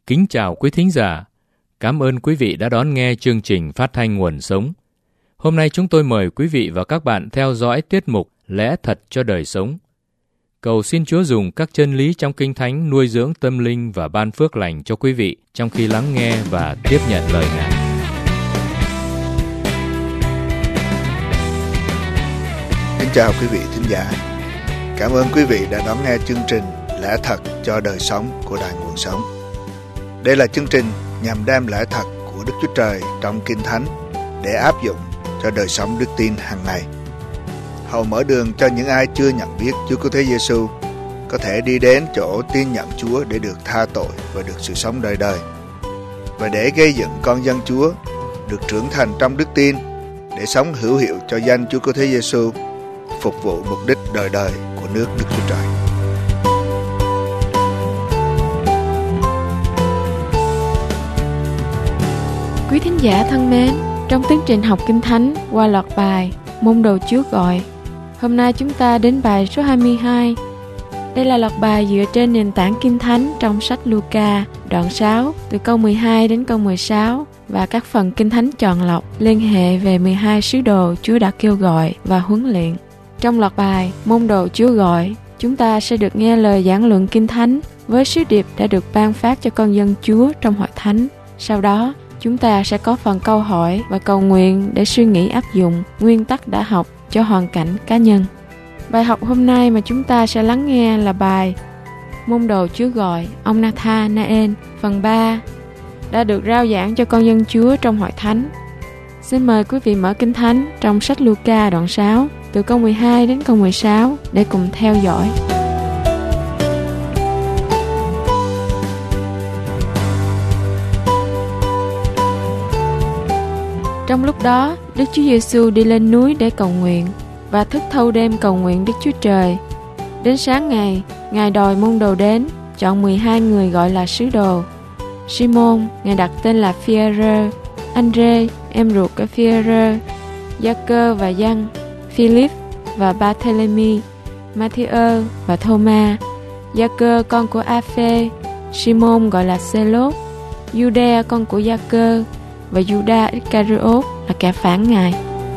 Kính chào quý thính giả. Cảm ơn quý vị đã đón nghe chương trình phát thanh Nguồn Sống. Hôm nay chúng tôi mời quý vị và các bạn theo dõi tiết mục Lẽ Thật cho Đời Sống. Cầu xin Chúa dùng các chân lý trong Kinh Thánh nuôi dưỡng tâm linh và ban phước lành cho quý vị trong khi lắng nghe và tiếp nhận lời Ngài. Kính chào quý vị thính giả. Cảm ơn quý vị đã đón nghe chương trình Lẽ Thật cho Đời Sống của Đài Nguồn Sống. Đây là chương trình nhằm đem lẽ thật của Đức Chúa Trời trong Kinh Thánh để áp dụng cho đời sống đức tin hàng ngày. Hầu mở đường cho những ai chưa nhận biết Chúa Cứu Thế Giêsu có thể đi đến chỗ tin nhận Chúa để được tha tội và được sự sống đời đời, và để gây dựng con dân Chúa được trưởng thành trong đức tin để sống hữu hiệu cho danh Chúa Cứu Thế Giêsu, phục vụ mục đích đời đời của nước Đức Chúa Trời. Quý thính giả thân mến, trong tiến trình học Kinh Thánh qua loạt bài Môn Đồ Chúa Gọi, hôm nay chúng ta đến bài số 22. Đây là loạt bài dựa trên nền tảng Kinh Thánh trong sách Luca đoạn 6 từ câu 12 đến câu 16 và các phần Kinh Thánh chọn lọc liên hệ về 12 sứ đồ Chúa đã kêu gọi và huấn luyện. Trong loạt bài Môn Đồ Chúa Gọi, chúng ta sẽ được nghe lời giảng luận Kinh Thánh với sứ điệp đã được ban phát cho con dân Chúa trong hội thánh. Sau đó, chúng ta sẽ có phần câu hỏi và cầu nguyện để suy nghĩ áp dụng nguyên tắc đã học cho hoàn cảnh cá nhân. Bài học hôm nay mà chúng ta sẽ lắng nghe là bài Môn Đồ Chúa Gọi ông Nathanael phần 3 đã được rao giảng cho con dân Chúa trong hội thánh. Xin mời quý vị mở Kinh Thánh trong sách Luca đoạn 6 từ câu 12 đến câu 16 để cùng theo dõi. Trong lúc đó, Đức Chúa Giêsu đi lên núi để cầu nguyện và thức thâu đêm cầu nguyện Đức Chúa Trời. Đến sáng ngày, Ngài đòi môn đồ đến, chọn 12 người gọi là sứ đồ. Simon, Ngài đặt tên là Phi-e-rơ, Andre, em ruột của Phi-e-rơ, Gia-cơ và Giăng, Philip và Ba-thê-lê-mi, Ma-thi-ơ và Thô-ma, Gia-cơ con của A-phê, Simon gọi là Xê-lốt, Giu-đa con của Gia-cơ và Giu-đa Iscariot là kẻ phản Ngài.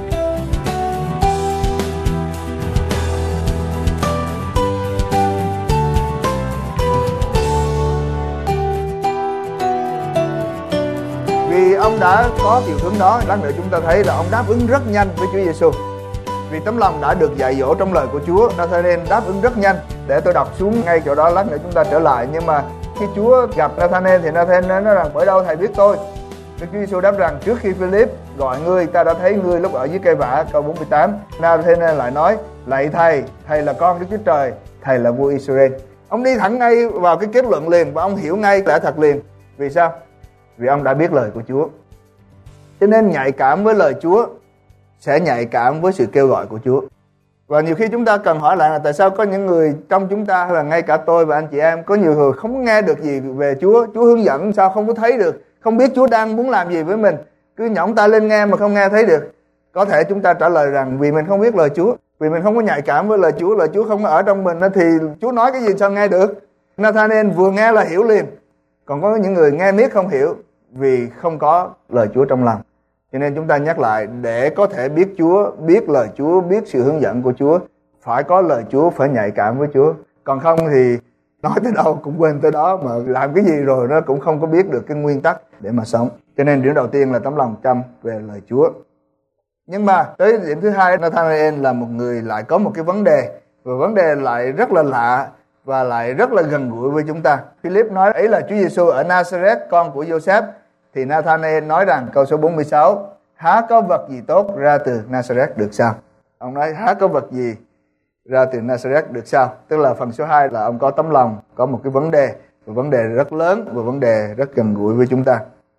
Vì ông đã có chiều hướng đó, lát nữa chúng ta thấy là ông đáp ứng rất nhanh với Chúa Giêsu. Vì tấm lòng đã được dạy dỗ trong lời của Chúa, Nathanael đáp ứng rất nhanh. Để tôi đọc xuống ngay chỗ đó, lát nữa chúng ta trở lại. Nhưng mà khi Chúa gặp Nathanael thì Nathanael nói rằng: bởi đâu thầy biết tôi? Đức Chúa Giêsu đáp rằng: trước khi Philip gọi ngươi, ta đã thấy ngươi lúc ở dưới cây vả. Câu 48, Nathanael lại nói: lạy thầy, thầy là con Đức Chúa Trời, thầy là vua Israel. Ông đi thẳng ngay vào cái kết luận liền và ông hiểu ngay lẽ thật liền. Vì sao? Vì ông đã biết lời của Chúa. Cho nên nhạy cảm với lời Chúa sẽ nhạy cảm với sự kêu gọi của Chúa. Và nhiều khi chúng ta cần hỏi lại là tại sao có những người trong chúng ta, hay là ngay cả tôi và anh chị em, có nhiều người không nghe được gì về Chúa. Chúa hướng dẫn sao không có thấy được, không biết Chúa đang muốn làm gì với mình, cứ nhõng tai lên nghe mà không nghe thấy được. Có thể chúng ta trả lời rằng vì mình không biết lời Chúa, vì mình không có nhạy cảm với lời Chúa không có ở trong mình thì Chúa nói cái gì sao nghe được. Nathanael vừa nghe là hiểu liền. Còn có những người nghe miết không hiểu vì không có lời Chúa trong lòng. Cho nên chúng ta nhắc lại, để có thể biết Chúa, biết lời Chúa, biết sự hướng dẫn của Chúa, phải có lời Chúa, phải nhạy cảm với Chúa. Còn không thì nói tới đâu cũng quên tới đó, mà làm cái gì rồi nó cũng không có biết được cái nguyên tắc để mà sống. Cho nên điểm đầu tiên là tấm lòng chăm về lời Chúa. Nhưng mà tới điểm thứ hai, Nathanael là một người lại có một cái vấn đề, và vấn đề lại rất là lạ và lại rất là gần gũi với chúng ta. Philip nói ấy là Chúa Giêsu ở Nazareth, con của Joseph. Thì Nathanael nói rằng, câu số 46, há có vật gì tốt ra từ Nazareth được sao? Ông nói há có vật gì ra từ Nazareth được sao? Tức là phần số 2 là ông có tấm lòng, có một cái vấn đề, một vấn đề rất lớn và vấn đề rất gần gũi với chúng ta.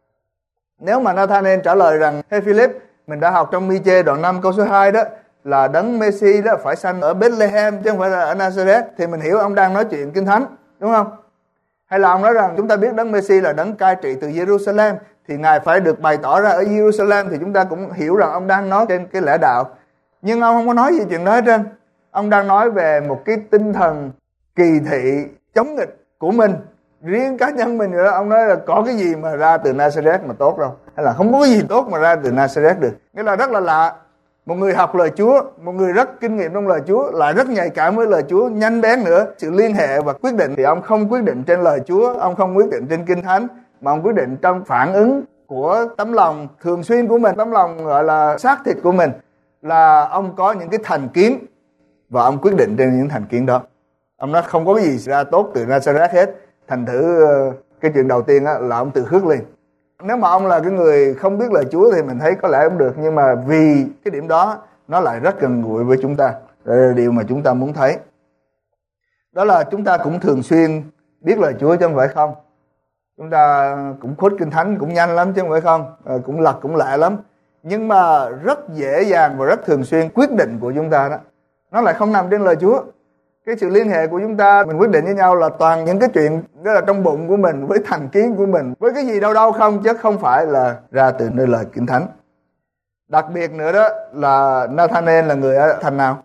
Nếu mà Nathanael trả lời rằng: hey Philip, mình đã học trong Mi-chê đoạn 5 câu số 2 đó, là đấng Messi đó phải sanh ở Bethlehem chứ không phải là ở Nazareth, thì mình hiểu ông đang nói chuyện Kinh Thánh, đúng không? Hay là ông nói rằng chúng ta biết đấng Messi là đấng cai trị từ Jerusalem, thì Ngài phải được bày tỏ ra ở Jerusalem, thì chúng ta cũng hiểu rằng ông đang nói trên cái lẽ đạo. Nhưng ông không có nói gì chuyện đó hết trơn. Ông đang nói về một cái tinh thần kỳ thị chống nghịch của mình Riêng cá nhân mình nữa, ông nói là có cái gì mà ra từ Nazareth mà tốt đâu, hay là không có cái gì tốt mà ra từ Nazareth được. Nghĩa là rất là lạ. Một người học lời Chúa, một người rất kinh nghiệm trong lời Chúa, lại rất nhạy cảm với lời Chúa, nhanh bén nữa. Sự liên hệ và quyết định thì ông không quyết định trên lời Chúa, ông không quyết định trên Kinh Thánh, mà ông quyết định trong phản ứng của tấm lòng thường xuyên của mình, tấm lòng gọi là xác thịt của mình, là ông có những cái thành kiến và ông quyết định trên những thành kiến đó. Ông nói không có cái gì ra tốt từ Nazareth hết. Thành thử cái chuyện đầu tiên là ông tự khước liền. Nếu mà ông là cái người không biết lời Chúa thì mình thấy có lẽ không được, nhưng mà vì cái điểm đó nó lại rất gần gũi với chúng ta. Đây là điều mà chúng ta muốn thấy. Đó là chúng ta cũng thường xuyên biết lời Chúa chứ không phải không. Chúng ta cũng khuất Kinh Thánh cũng nhanh lắm chứ không phải không, cũng lật cũng lẹ lắm. Nhưng mà rất dễ dàng và rất thường xuyên quyết định của chúng ta đó, nó lại không nằm trên lời Chúa. Cái sự liên hệ của chúng ta, mình quyết định với nhau là toàn những cái chuyện đó là trong bụng của mình, với thành kiến của mình, với cái gì đâu đâu không, chứ không phải là ra từ nơi lời Kinh Thánh. Đặc biệt nữa đó là Nathanael là người ở thành nào?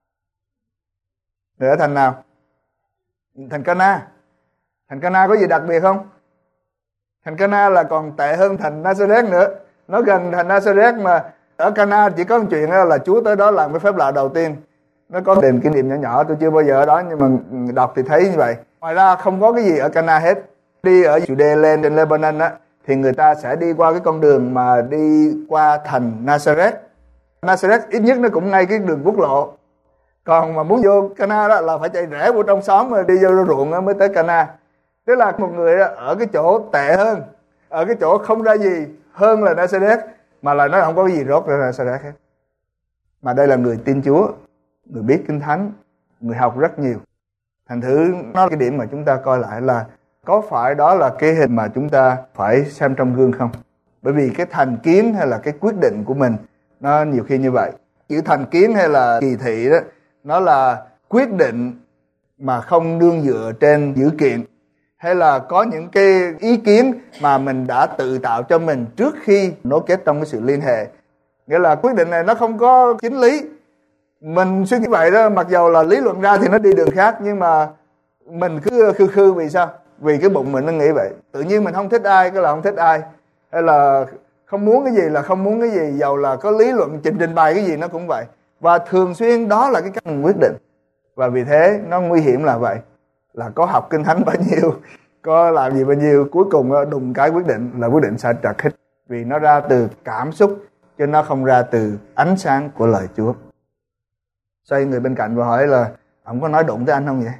Người ở thành nào? Thành Cana. Thành Cana có gì đặc biệt không? Thành Cana là còn tệ hơn thành Nazareth nữa. Nó gần thành Nazareth mà ở Cana chỉ có một chuyện là Chúa tới đó làm cái phép lạ đầu tiên. Nó có đền kỷ niệm nhỏ nhỏ, tôi chưa bao giờ ở đó nhưng mà đọc thì thấy như vậy. Ngoài ra không có cái gì ở Cana hết. Đi ở Judea lên trên Lebanon á, thì người ta sẽ đi qua cái con đường mà đi qua thành Nazareth. Nazareth ít nhất nó cũng ngay cái đường quốc lộ. Còn mà muốn vô Cana đó là phải chạy rẽ vô trong xóm rồi đi vô ruộng mới tới Cana. Tức là một người ở cái chỗ tệ hơn, ở cái chỗ không ra gì hơn là Nazareth, mà lại nói không có cái gì rốt ra Nazareth hết. Mà đây là người tin Chúa, người biết Kinh Thánh, người học rất nhiều. Thành thử nó là cái điểm mà chúng ta coi lại là có phải đó là cái hình mà chúng ta phải xem trong gương không? Bởi vì cái thành kiến hay là cái quyết định của mình nó nhiều khi như vậy. Chữ thành kiến hay là kỳ thị đó, nó là quyết định mà không nương dựa trên dữ kiện, hay là có những cái ý kiến mà mình đã tự tạo cho mình trước khi nối kết trong cái sự liên hệ. Nghĩa là quyết định này nó không có chính lý. Mình suy nghĩ vậy đó, mặc dầu là lý luận ra thì nó đi đường khác, nhưng mà mình cứ khư vì sao? Vì cái bụng mình nó nghĩ vậy. Tự nhiên mình không thích ai, cái là không thích ai. Hay là không muốn cái gì là không muốn cái gì, dầu là có lý luận trình bày cái gì nó cũng vậy. Và thường xuyên đó là cái cách mình quyết định. Và vì thế nó nguy hiểm là vậy. Là có học Kinh Thánh bao nhiêu, có làm gì bao nhiêu, cuối cùng đùng cái quyết định là quyết định sai trật hết. Vì nó ra từ cảm xúc, chứ nó không ra từ ánh sáng của lời Chúa. Xoay người bên cạnh và hỏi là ông có nói đụng tới anh không vậy?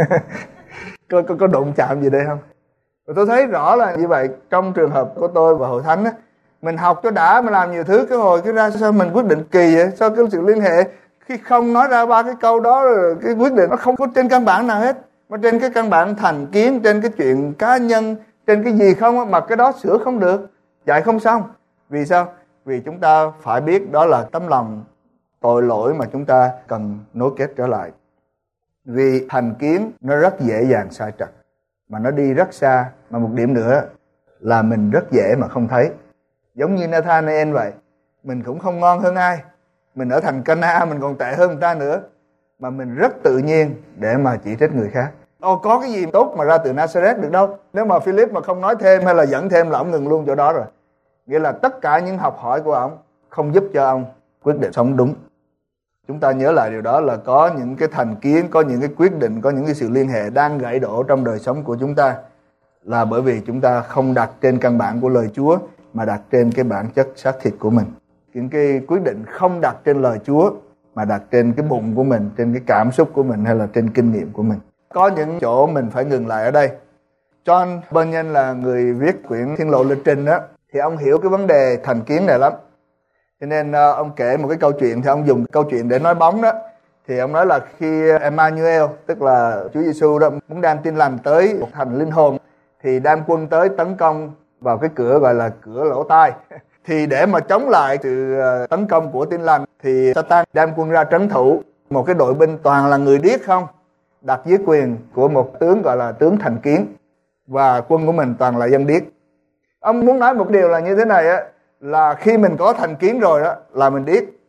có đụng chạm gì đây không? Và tôi thấy rõ là như vậy. Trong trường hợp của tôi và Hội Thánh á, mình học cho đã, mình làm nhiều thứ, cái hồi cái ra sao mình quyết định kỳ vậy? Sao cái sự liên hệ khi không nói ra ba cái câu đó, cái quyết định nó không có trên căn bản nào hết, mà trên cái căn bản thành kiến, trên cái chuyện cá nhân, trên cái gì không, mà cái đó sửa không được, dạy không xong. Vì sao? Vì chúng ta phải biết đó là tấm lòng tội lỗi mà chúng ta cần nối kết trở lại. Vì thành kiến nó rất dễ dàng sai trật, mà nó đi rất xa. Mà một điểm nữa là mình rất dễ mà không thấy. Giống như Nathanael vậy, mình cũng không ngon hơn ai. Mình ở thành Cana mình còn tệ hơn người ta nữa, mà mình rất tự nhiên để mà chỉ trích người khác. Có cái gì tốt mà ra từ Nazareth được đâu. Nếu mà Philip mà không nói thêm hay là dẫn thêm là ông ngừng luôn chỗ đó rồi. Nghĩa là tất cả những học hỏi của ông không giúp cho ông quyết định sống đúng. Chúng ta nhớ lại điều đó là có những cái thành kiến, có những cái quyết định, có những cái sự liên hệ đang gãy đổ trong đời sống của chúng ta, là bởi vì chúng ta không đặt trên căn bản của lời Chúa, mà đặt trên cái bản chất xác thịt của mình. Những cái quyết định không đặt trên lời Chúa, mà đặt trên cái bụng của mình, trên cái cảm xúc của mình, hay là trên kinh nghiệm của mình. Có những chỗ mình phải ngừng lại ở đây. John Bunyan là người viết quyển Thiên Lộ Lịch Trình đó, thì ông hiểu cái vấn đề thành kiến này lắm. Cho nên ông kể một cái câu chuyện, thì ông dùng câu chuyện để nói bóng đó. Thì ông nói là khi Emmanuel, tức là Chúa Giêsu đó, muốn đem tin lành tới một thành linh hồn, thì đem quân tới tấn công vào cái cửa gọi là cửa lỗ tai. Thì để mà chống lại sự tấn công của tin lành, thì Satan đem quân ra trấn thủ. Một cái đội binh toàn là người điếc không, đặt dưới quyền của một tướng gọi là tướng thành kiến, và quân của mình toàn là dân điếc. Ông muốn nói một điều là như thế này á, là khi mình có thành kiến rồi đó là mình điếc.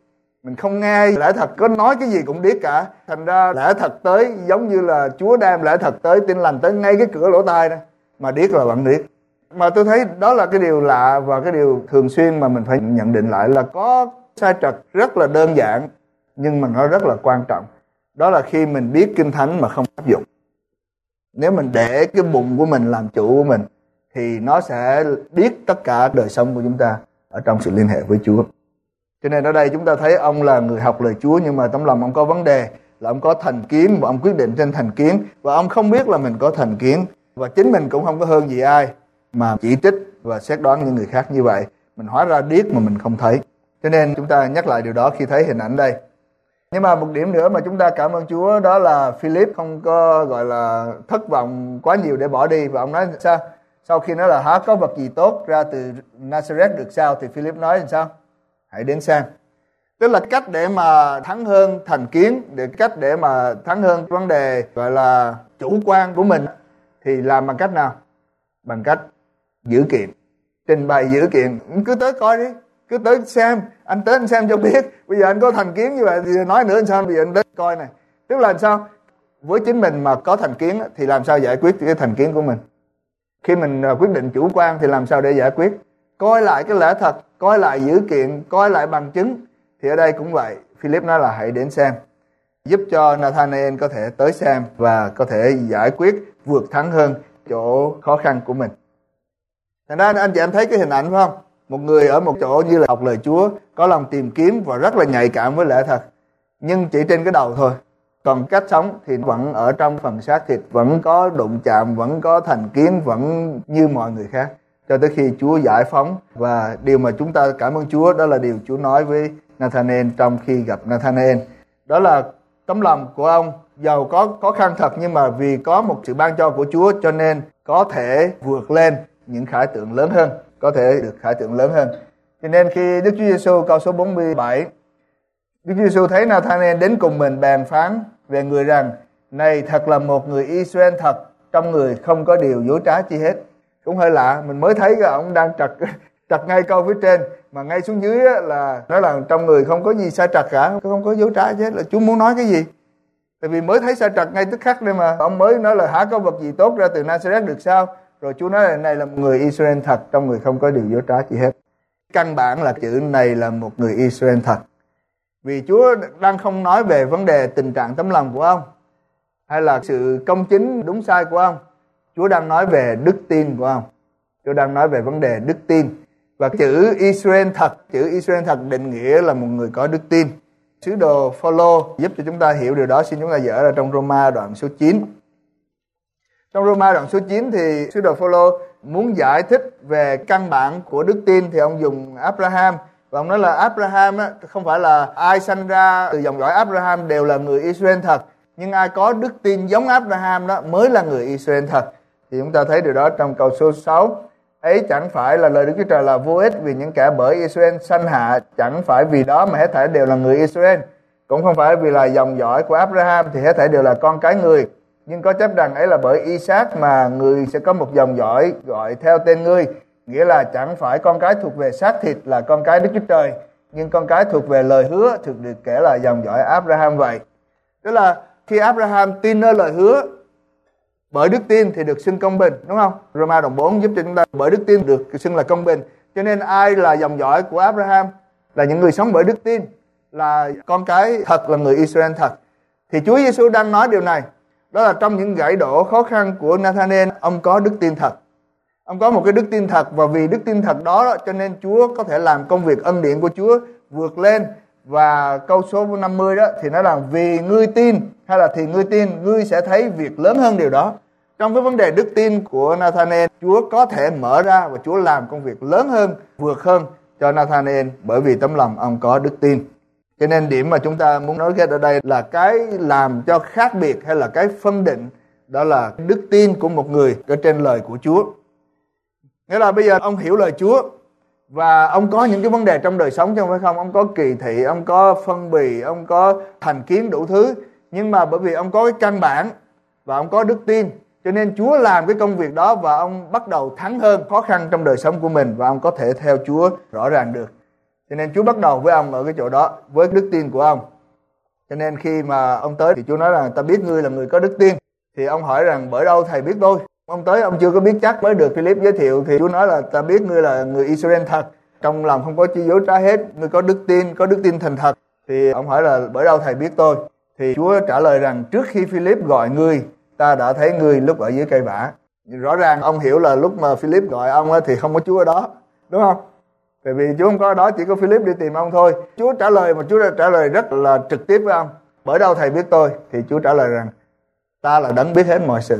Mình không nghe lẽ thật, có nói cái gì cũng điếc cả. Thành ra lẽ thật tới giống như là Chúa đem lẽ thật tới, tin lành tới ngay cái cửa lỗ tai đó, mà điếc là vẫn điếc. Mà tôi thấy đó là cái điều lạ và cái điều thường xuyên mà mình phải nhận định lại, là có sai trật rất là đơn giản nhưng mà nó rất là quan trọng. Đó là khi mình biết Kinh Thánh mà không áp dụng. Nếu mình để cái bụng của mình làm chủ của mình thì nó sẽ biết tất cả đời sống của chúng ta ở trong sự liên hệ với Chúa. Cho nên ở đây chúng ta thấy ông là người học lời Chúa, nhưng mà tấm lòng ông có vấn đề là ông có thành kiến và ông quyết định trên thành kiến, và ông không biết là mình có thành kiến, và chính mình cũng không có hơn gì ai mà chỉ trích và xét đoán những người khác như vậy. Mình hóa ra điếc mà mình không thấy. Cho nên chúng ta nhắc lại điều đó khi thấy hình ảnh đây. Nhưng mà một điểm nữa mà chúng ta cảm ơn Chúa, đó là Philip không có gọi là thất vọng quá nhiều để bỏ đi. Và ông nói sao? Sau khi nói là há có vật gì tốt ra từ Nazareth được sao, thì Philip nói làm sao? Hãy đến xem. Tức là cách để mà thắng hơn thành kiến, cách để mà thắng hơn vấn đề gọi là chủ quan của mình, thì làm bằng cách nào? Bằng cách dữ kiện, trình bày dữ kiện. Cứ tới coi đi, cứ tới xem, anh tới anh xem cho biết. Bây giờ anh có thành kiến như vậy thì nói nữa làm sao? Bây giờ anh tới coi này. Tức là làm sao? Với chính mình mà có thành kiến thì làm sao giải quyết cái thành kiến của mình? Khi mình quyết định chủ quan thì làm sao để giải quyết? Coi lại cái lẽ thật, coi lại dữ kiện, coi lại bằng chứng. Thì ở đây cũng vậy, Philip nói là hãy đến xem, giúp cho Nathanael có thể tới xem và có thể giải quyết, vượt thắng hơn chỗ khó khăn của mình. Thành ra anh chị em thấy cái hình ảnh phải không? Một người ở một chỗ như là học lời Chúa, có lòng tìm kiếm và rất là nhạy cảm với lẽ thật, nhưng chỉ trên cái đầu thôi. Còn cách sống thì vẫn ở trong phần xác thịt, vẫn có đụng chạm, vẫn có thành kiến, vẫn như mọi người khác, cho tới khi Chúa giải phóng. Và điều mà chúng ta cảm ơn Chúa, đó là điều Chúa nói với Nathanael trong khi gặp Nathanael. Đó là tấm lòng của ông, dầu có khó khăn thật, nhưng mà vì có một sự ban cho của Chúa, cho nên có thể vượt lên những khải tượng lớn hơn, có thể được khải tượng lớn hơn. Cho nên khi Đức Chúa Giêsu câu số 47, Đức Chúa Giêsu thấy Nathanael đến cùng mình, bèn phán về người rằng: này thật là một người Israel thật, trong người không có điều dối trá chi hết. Cũng hơi lạ, mình mới thấy cái ông đang trật ngay câu phía trên, mà ngay xuống dưới là nói là trong người không có gì sai trật cả, không có dối trá chi hết. Là Chúa muốn nói cái gì? Tại vì mới thấy sai trật ngay tức khắc đây mà. Ông mới nói là há có vật gì tốt ra từ Nazareth được sao? Rồi Chúa nói là này là một người Israel thật, trong người không có điều dối trá chi hết. Căn bản là chữ này là một người Israel thật. Vì Chúa đang không nói về vấn đề tình trạng tấm lòng của ông, hay là sự công chính đúng sai của ông. Chúa đang nói về đức tin của ông. Chúa đang nói về vấn đề đức tin. Và chữ Israel thật định nghĩa là một người có đức tin. Sứ đồ Phaolô giúp cho chúng ta hiểu điều đó. Xin chúng ta dở ra trong Roma đoạn số 9. Trong Roma đoạn số 9 thì sứ đồ Phaolô muốn giải thích về căn bản của đức tin thì ông dùng Abraham. Và ông nói là Abraham không phải là ai sanh ra từ dòng dõi Abraham đều là người Israel thật, nhưng ai có đức tin giống Abraham đó mới là người Israel thật. Thì chúng ta thấy điều đó trong câu số 6. Ấy chẳng phải là lời Đức Chúa Trời là vô ích, vì những kẻ bởi Israel sanh hạ chẳng phải vì đó mà hết thảy đều là người Israel, cũng không phải vì là dòng dõi của Abraham thì hết thảy đều là con cái người, nhưng có chấp rằng ấy là bởi Isaac mà người sẽ có một dòng dõi gọi theo tên ngươi. Nghĩa là chẳng phải con cái thuộc về xác thịt là con cái Đức Chúa Trời, nhưng con cái thuộc về lời hứa thực được kể là dòng dõi Abraham vậy. Tức là khi Abraham tin nơi lời hứa, bởi đức tin thì được xưng công bình, đúng không? Roma đoạn 4 giúp cho chúng ta bởi đức tin được xưng là công bình. Cho nên ai là dòng dõi của Abraham? Là những người sống bởi đức tin, là con cái thật, là người Israel thật. Thì Chúa Giêsu đang nói điều này. Đó là trong những gãy đổ khó khăn của Nathanael, ông có đức tin thật. Ông có một cái đức tin thật, và vì đức tin thật đó cho nên Chúa có thể làm công việc ân điển của Chúa vượt lên. Và câu số 50 đó thì nói là vì ngươi tin, hay là thì ngươi tin, ngươi sẽ thấy việc lớn hơn điều đó. Trong cái vấn đề đức tin của Nathanael, Chúa có thể mở ra và Chúa làm công việc lớn hơn, vượt hơn cho Nathanael, bởi vì tấm lòng ông có đức tin. Cho nên điểm mà chúng ta muốn nói kết ở đây là cái làm cho khác biệt hay là cái phân định, đó là đức tin của một người ở trên lời của Chúa. Nghĩa là bây giờ ông hiểu lời Chúa và ông có những cái vấn đề trong đời sống chứ không phải không. Ông có kỳ thị, ông có phân bì, ông có thành kiến đủ thứ. Nhưng mà bởi vì ông có cái căn bản và ông có đức tin, cho nên Chúa làm cái công việc đó và ông bắt đầu thắng hơn khó khăn trong đời sống của mình, và ông có thể theo Chúa rõ ràng được. Cho nên Chúa bắt đầu với ông ở cái chỗ đó, với đức tin của ông. Cho nên khi mà ông tới thì Chúa nói rằng ta biết ngươi là người có đức tin. Thì ông hỏi rằng bởi đâu thầy biết tôi? Ông tới ông chưa có biết chắc, mới được Philip giới thiệu thì Chúa nói là ta biết ngươi là người Israel thật, trong lòng không có chi dối trá hết, ngươi có đức tin thành thật. Thì ông hỏi là bởi đâu thầy biết tôi? Thì Chúa trả lời rằng trước khi Philip gọi ngươi, ta đã thấy ngươi lúc ở dưới cây vả. Rõ ràng ông hiểu là lúc mà Philip gọi ông thì không có Chúa ở đó, đúng không? Tại vì Chúa không có ở đó, chỉ có Philip đi tìm ông thôi. Chúa trả lời mà Chúa đã trả lời rất là trực tiếp với ông. Bởi đâu thầy biết tôi? Thì Chúa trả lời rằng ta là đấng biết hết mọi sự.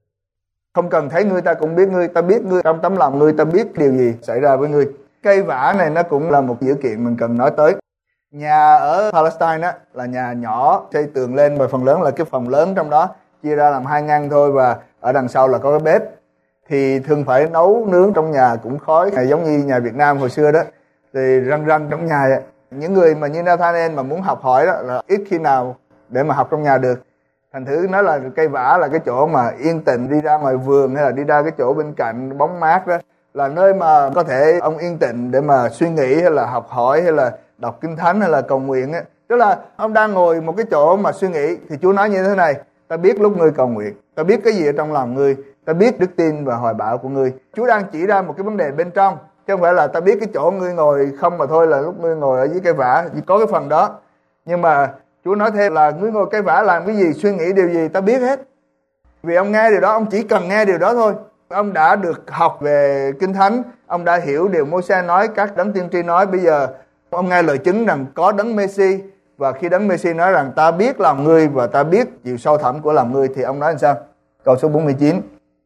Không cần thấy ngươi ta cũng biết ngươi, ta biết ngươi trong tấm lòng ngươi, ta biết điều gì xảy ra với ngươi. Cây vả này nó cũng là một dữ kiện mình cần nói tới. Nhà ở Palestine á là nhà nhỏ, xây tường lên và phần lớn là cái phòng lớn trong đó chia ra làm 2 ngăn thôi, và ở đằng sau là có cái bếp. Thì thường phải nấu nướng trong nhà cũng khói, giống như nhà Việt Nam hồi xưa đó, thì răng răng trong nhà vậy. Những người mà như Nathanael mà muốn học hỏi đó là ít khi nào để mà học trong nhà được. Thành thử nói là cây vả là cái chỗ mà yên tĩnh, đi ra ngoài vườn hay là đi ra cái chỗ bên cạnh bóng mát đó, là nơi mà có thể ông yên tĩnh để mà suy nghĩ hay là học hỏi hay là đọc kinh thánh hay là cầu nguyện á. Tức là ông đang ngồi một cái chỗ mà suy nghĩ thì Chúa nói như thế này: ta biết lúc ngươi cầu nguyện, ta biết cái gì ở trong lòng ngươi, ta biết đức tin và hoài bão của ngươi. Chúa đang chỉ ra một cái vấn đề bên trong, chứ không phải là ta biết cái chỗ ngươi ngồi không mà thôi, là lúc ngươi ngồi ở dưới cây vả chỉ có cái phần đó. Nhưng mà Chúa nói thêm là ngươi ngồi cây vả làm cái gì, suy nghĩ điều gì, ta biết hết. Vì ông nghe điều đó, ông chỉ cần nghe điều đó thôi. Ông đã được học về Kinh Thánh, ông đã hiểu điều Môi-se nói, các đấng tiên tri nói. Bây giờ ông nghe lời chứng rằng có đấng Mê-si, và khi đấng Mê-si nói rằng ta biết lòng ngươi và ta biết chiều sâu thẳm của lòng ngươi, thì ông nói làm sao? Câu số 49: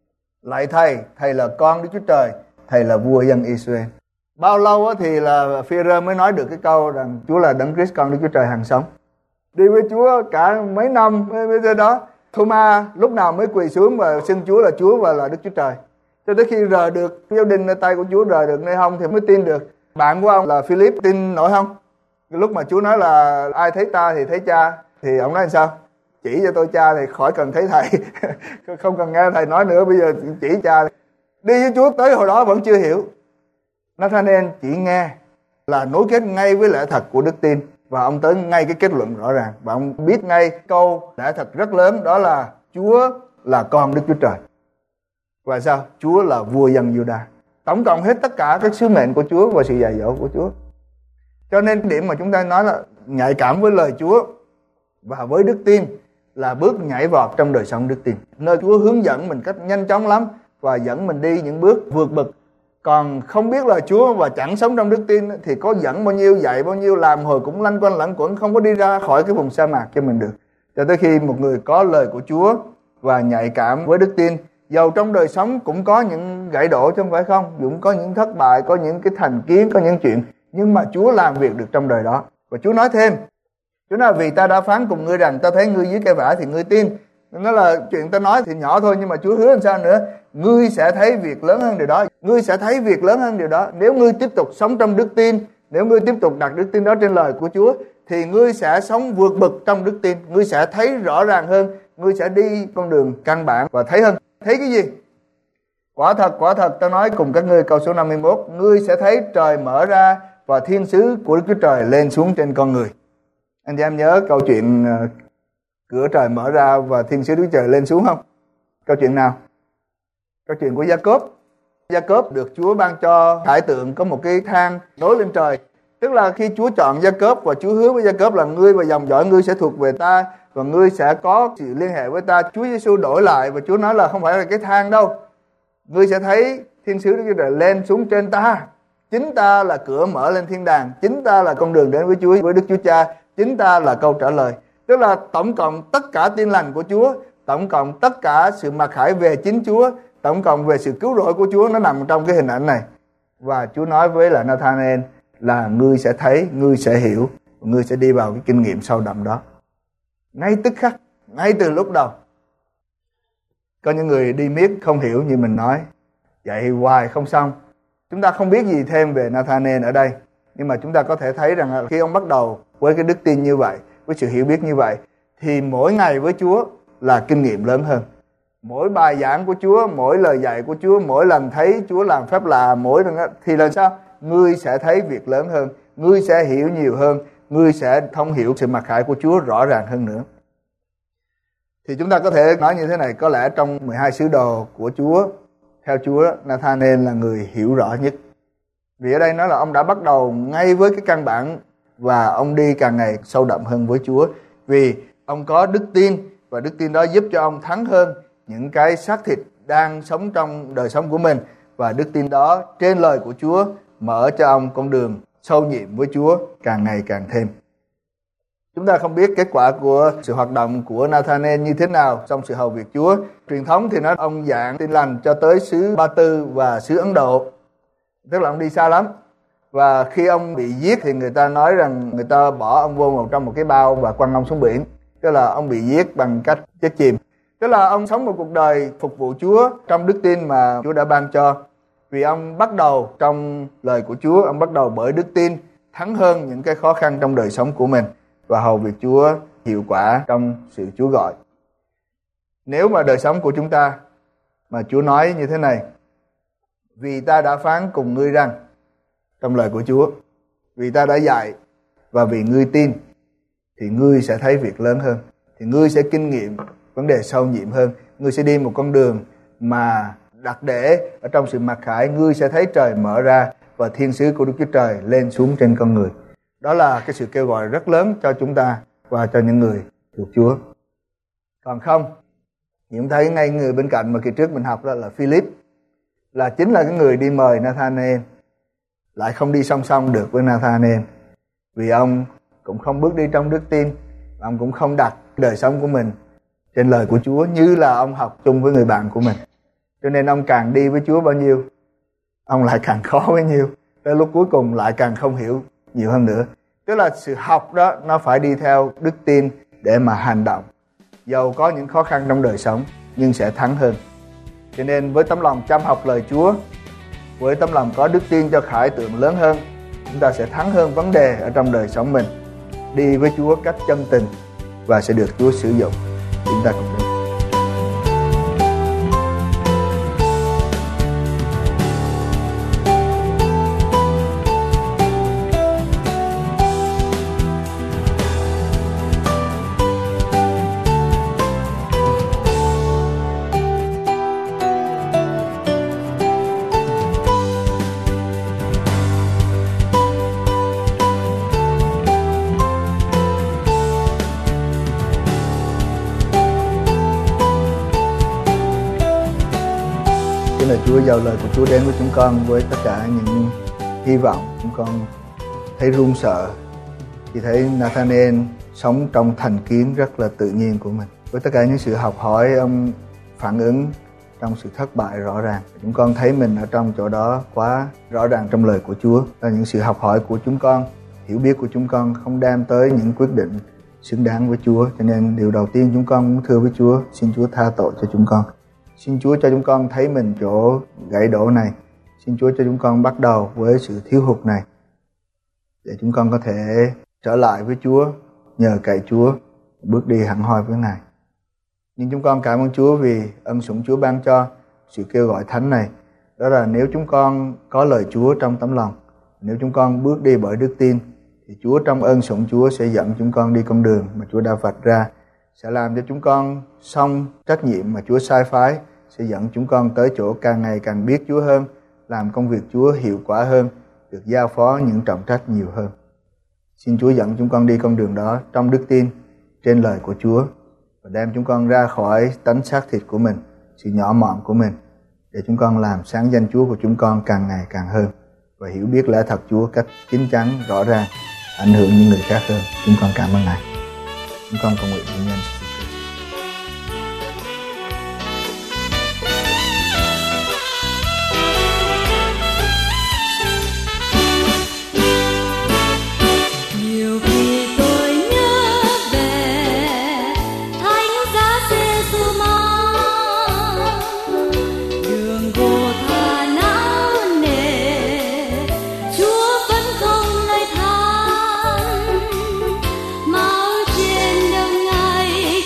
lạy thầy, thầy là con Đức Chúa Trời, thầy là vua dân Israel. Bao lâu thì là Phi-rơ mới nói được cái câu rằng Chúa là đấng Christ, con Đức Chúa Trời hằng sống. Đi với Chúa cả mấy năm mới đó. Thô-ma lúc nào mới quỳ xuống và xưng Chúa và là Đức Chúa Trời, cho tới khi rờ được dấu đinh nơi tay của Chúa, rờ được nơi hông thì mới tin được. Bạn của ông là Philip tin nổi không? Lúc mà Chúa nói là ai thấy ta thì thấy cha, thì ông nói làm sao? Chỉ cho tôi cha thì khỏi cần thấy thầy. Không cần nghe thầy nói nữa, bây giờ chỉ cha. Đi với Chúa tới hồi đó vẫn chưa hiểu. Nathanael chỉ nghe là nối kết ngay với lẽ thật của đức tin, và ông tới ngay cái kết luận rõ ràng, và ông biết ngay câu lẽ thật rất lớn, đó là Chúa là con Đức Chúa Trời. Và sao? Chúa là vua dân Giu-đa. Tổng cộng hết tất cả các sứ mệnh của Chúa và sự dạy dỗ của Chúa. Cho nên điểm mà chúng ta nói là nhạy cảm với lời Chúa và với đức tin là bước nhảy vọt trong đời sống đức tin, nơi Chúa hướng dẫn mình cách nhanh chóng lắm và dẫn mình đi những bước vượt bậc. Còn không biết lời Chúa và chẳng sống trong đức tin thì có dẫn bao nhiêu, dạy bao nhiêu, làm hồi cũng lanh quanh lẩn quẩn, không có đi ra khỏi cái vùng sa mạc cho mình được. Cho tới khi một người có lời của Chúa và nhạy cảm với đức tin, dầu trong đời sống cũng có những gãy đổ chứ không phải không, cũng có những thất bại, có những cái thành kiến, có những chuyện, nhưng mà Chúa làm việc được trong đời đó. Và Chúa nói thêm, Chúa nói vì ta đã phán cùng ngươi rằng ta thấy ngươi dưới cây vả thì ngươi tin. Nó là chuyện ta nói thì nhỏ thôi, nhưng mà Chúa hứa làm sao nữa? Ngươi sẽ thấy việc lớn hơn điều đó. Ngươi sẽ thấy việc lớn hơn điều đó. Nếu ngươi tiếp tục sống trong đức tin, nếu ngươi tiếp tục đặt đức tin đó trên lời của Chúa, thì ngươi sẽ sống vượt bậc trong đức tin. Ngươi sẽ thấy rõ ràng hơn. Ngươi sẽ đi con đường căn bản và thấy hơn. Thấy cái gì? Quả thật ta nói cùng các ngươi, câu số 51, ngươi sẽ thấy trời mở ra và thiên sứ của Đức Chúa Trời lên xuống trên con người. Anh chị em nhớ câu chuyện cửa trời mở ra và thiên sứ Đức Chúa Trời lên xuống không? Câu chuyện nào? Câu chuyện của Gia-cốp. Gia-cốp được Chúa ban cho khải tượng có một cái thang nối lên trời. Tức là khi Chúa chọn Gia-cốp và Chúa hứa với Gia-cốp là ngươi và dòng dõi ngươi sẽ thuộc về ta và ngươi sẽ có sự liên hệ với ta. Chúa Giêsu đổi lại và Chúa nói là không phải là cái thang đâu. Ngươi sẽ thấy thiên sứ Đức Chúa Trời lên xuống trên ta. Chính ta là cửa mở lên thiên đàng. Chính ta là con đường đến với Chúa, với Đức Chúa Cha. Chính ta là câu trả lời. Tức là tổng cộng tất cả tin lành của Chúa, tổng cộng tất cả sự mặc khải về chính Chúa, tổng cộng về sự cứu rỗi của Chúa, nó nằm trong cái hình ảnh này. Và Chúa nói với là Nathanael là ngươi sẽ thấy, ngươi sẽ hiểu, ngươi sẽ đi vào cái kinh nghiệm sâu đậm đó. Ngay tức khắc, ngay từ lúc đầu. Có những người đi miết không hiểu như mình nói, dạy hoài không xong. Chúng ta không biết gì thêm về Nathanael ở đây, nhưng mà chúng ta có thể thấy rằng khi ông bắt đầu với cái đức tin như vậy, với sự hiểu biết như vậy, thì mỗi ngày với Chúa là kinh nghiệm lớn hơn. Mỗi bài giảng của Chúa, mỗi lời dạy của Chúa, mỗi lần thấy Chúa làm phép lạ, thì là sao? Ngươi sẽ thấy việc lớn hơn. ngươi sẽ hiểu nhiều hơn, ngươi sẽ thông hiểu sự mặc khải của Chúa rõ ràng hơn nữa. Thì chúng ta có thể nói như thế này, có lẽ trong 12 sứ đồ của Chúa, theo Chúa, Nathanael là người hiểu rõ nhất. Vì ở đây nói là ông đã bắt đầu ngay với cái căn bản và ông đi càng ngày sâu đậm hơn với Chúa. Vì ông có đức tin và đức tin đó giúp cho ông thắng hơn những cái xác thịt đang sống trong đời sống của mình. Và đức tin đó trên lời của Chúa mở cho ông con đường sâu nhiệm với Chúa càng ngày càng thêm. Chúng ta không biết kết quả của sự hoạt động của Nathanael như thế nào trong sự hầu việc Chúa. Truyền thống thì nói ông giảng tin lành cho tới xứ Ba Tư và xứ Ấn Độ. Tức là ông đi xa lắm. Và khi ông bị giết thì người ta nói rằng người ta bỏ ông vô trong một cái bao và quăng ông xuống biển. Tức là ông bị giết bằng cách chết chìm. Tức là ông sống một cuộc đời phục vụ Chúa trong đức tin mà Chúa đã ban cho. Vì ông bắt đầu trong lời của Chúa, ông bắt đầu bởi đức tin thắng hơn những cái khó khăn trong đời sống của mình và hầu việc Chúa hiệu quả trong sự Chúa gọi. Nếu mà đời sống của chúng ta mà Chúa nói như thế này: vì ta đã phán cùng ngươi rằng, trong lời của Chúa, vì ta đã dạy và vì ngươi tin, thì ngươi sẽ thấy việc lớn hơn, thì ngươi sẽ kinh nghiệm vấn đề sâu nhiệm hơn, ngươi sẽ đi một con đường mà đặt để ở trong sự mặc khải, ngươi sẽ thấy trời mở ra và thiên sứ của Đức Chúa Trời lên xuống trên con người. Đó là cái sự kêu gọi rất lớn cho chúng ta và cho những người thuộc Chúa. Còn không, chúng thấy ngay người bên cạnh mà kỳ trước mình học đó là Philip, là chính là cái người đi mời Nathanael, lại không đi song song được với Nathanael, vì ông cũng không bước đi trong đức tin, ông cũng không đặt đời sống của mình trên lời của Chúa như là ông học chung với người bạn của mình. Cho nên ông càng đi với Chúa bao nhiêu, ông lại càng khó bấy nhiêu, tới lúc cuối cùng lại càng không hiểu nhiều hơn nữa. Tức là sự học đó nó phải đi theo đức tin để mà hành động, dầu có những khó khăn trong đời sống nhưng sẽ thắng hơn. Cho nên với tấm lòng chăm học lời Chúa, với tấm lòng có đức tin cho khải tượng lớn hơn, chúng ta sẽ thắng hơn vấn đề ở trong đời sống mình, đi với Chúa cách chân tình và sẽ được Chúa sử dụng. Chúng ta cùng đi. Chúa giàu lời của Chúa đến với chúng con với tất cả những hy vọng. Chúng con thấy run sợ khi thấy Nathanael sống trong thành kiến rất là tự nhiên của mình. Với tất cả những sự học hỏi, ông phản ứng trong sự thất bại rõ ràng. Chúng con thấy mình ở trong chỗ đó quá rõ ràng trong lời của Chúa. Là những sự học hỏi của chúng con, hiểu biết của chúng con không đem tới những quyết định xứng đáng với Chúa. Cho nên điều đầu tiên chúng con muốn thưa với Chúa, xin Chúa tha tội cho chúng con. Xin Chúa cho chúng con thấy mình chỗ gãy đổ này. Xin Chúa cho chúng con bắt đầu với sự thiếu hụt này, để chúng con có thể trở lại với Chúa, nhờ cậy Chúa, bước đi hẳn hoi với Ngài. Nhưng chúng con cảm ơn Chúa vì ân sủng Chúa ban cho sự kêu gọi thánh này. Đó là nếu chúng con có lời Chúa trong tấm lòng, nếu chúng con bước đi bởi đức tin, thì Chúa trong ân sủng Chúa sẽ dẫn chúng con đi con đường mà Chúa đã vạch ra, sẽ làm cho chúng con xong trách nhiệm mà Chúa sai phái, sẽ dẫn chúng con tới chỗ càng ngày càng biết Chúa hơn, làm công việc Chúa hiệu quả hơn, được giao phó những trọng trách nhiều hơn. Xin Chúa dẫn chúng con đi con đường đó trong đức tin, trên lời của Chúa, và đem chúng con ra khỏi tánh xác thịt của mình, sự nhỏ mọn của mình, để chúng con làm sáng danh Chúa của chúng con càng ngày càng hơn, và hiểu biết lẽ thật Chúa cách chín chắn, rõ ràng, ảnh hưởng những người khác hơn. Chúng con cảm ơn Ngài. Chúng con cầu nguyện với nhân Hãy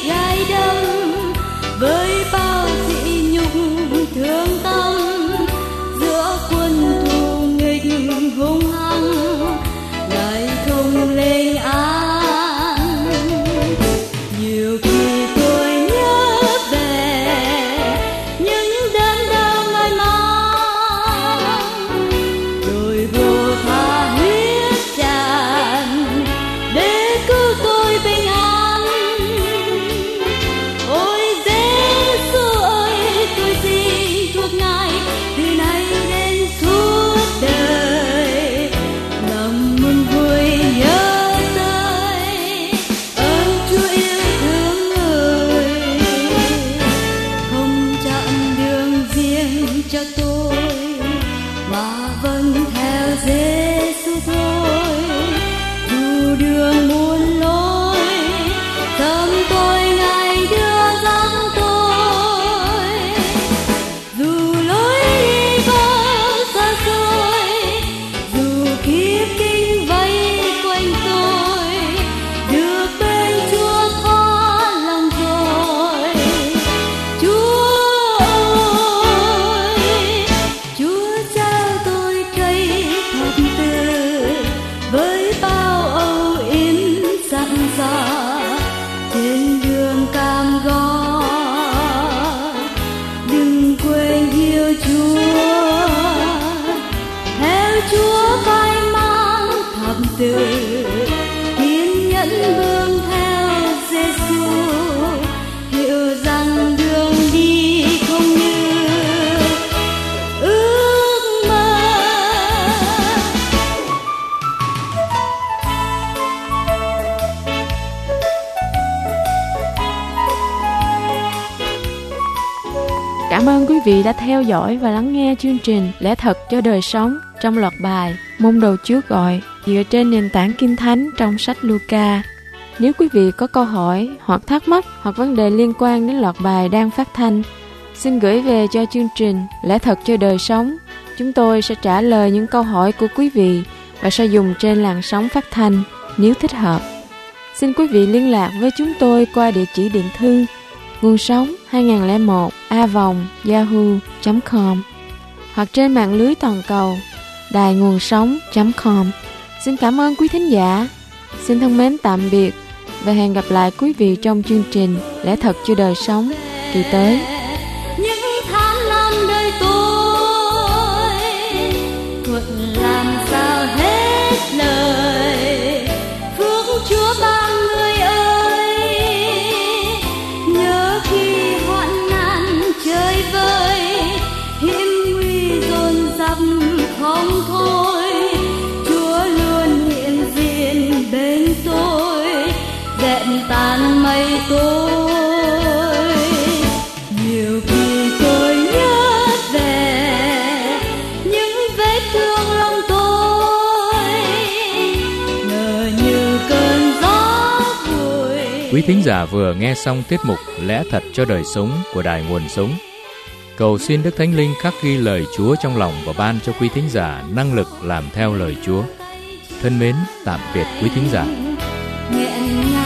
vị đã theo dõi và lắng nghe chương trình Lẽ Thật cho Đời Sống trong loạt bài Môn Đồ Chúa Gọi dựa trên nền tảng Kinh Thánh trong sách Luca. Nếu quý vị có câu hỏi hoặc thắc mắc hoặc vấn đề liên quan đến loạt bài đang phát thanh, xin gửi về cho chương trình Lẽ Thật cho Đời Sống. Chúng tôi sẽ trả lời những câu hỏi của quý vị và sẽ dùng trên làn sóng phát thanh nếu thích hợp. Xin quý vị liên lạc với chúng tôi qua địa chỉ điện thư Nguồn Sống 2001a@yahoo.com hoặc trên mạng lưới toàn cầu đài nguồn sống.com. Xin cảm ơn quý thính giả. Xin thân mến tạm biệt và hẹn gặp lại quý vị trong chương trình Lẽ Thật cho Đời Sống kỳ tới. Những tháng năm đời tôi thuận làm sao hết lời, phước Chúa ban người ơi, nhớ khi hoạn nạn chơi vơi, hiểm nguy dồn dập không thôi, Chúa luôn hiện diện bên tôi, dẹp tan mây tối. Nhiều khi tôi nhớ về những vết thương lòng tôi, ngờ như cơn gió thổi. Quý thính giả vừa nghe xong tiết mục Lẽ Thật cho Đời Sống của Đài Nguồn Sống. Cầu xin Đức Thánh Linh khắc ghi lời Chúa trong lòng và ban cho quý thính giả năng lực làm theo lời Chúa. Thân mến, tạm biệt quý thính giả. Nghẹn ngào